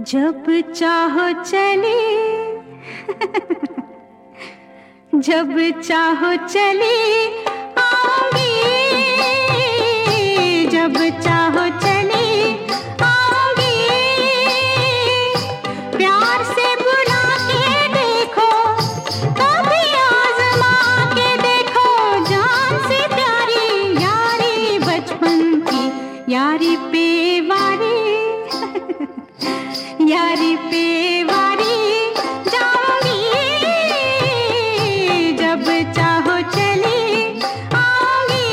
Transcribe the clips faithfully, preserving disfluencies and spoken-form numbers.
जब चाहो चले जब चाहो चले आऊंगी, जब चाहो चले आऊंगी। प्यार से बुला के देखो, कभी आजमा के देखो। जान से प्यारी यारी बचपन की, यारी पे वारी यारी पे वारी जाऊंगी। जब चाहो चले आऊंगी।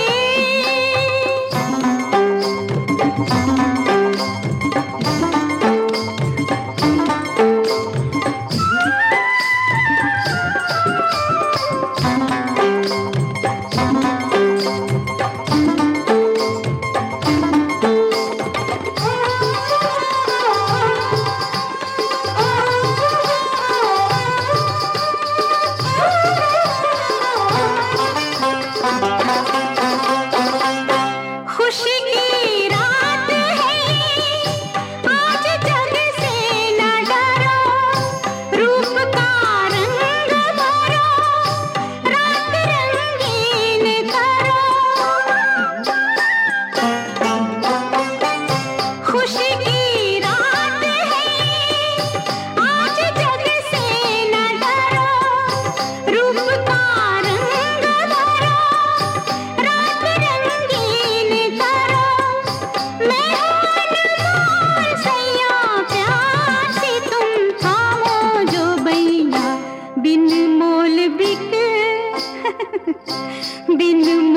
खुशी की रात है आज, जग से न डरो। रूप का रंग भरो, रात रंगीन करो। खुशी की रात है आज, जग से न डरो। रूप का रंग भरो, रात रंगीन करो। मैं हूँ अनमोल सैया, प्यार से तुम थामो जो बैया। बिन मोल बिक बिन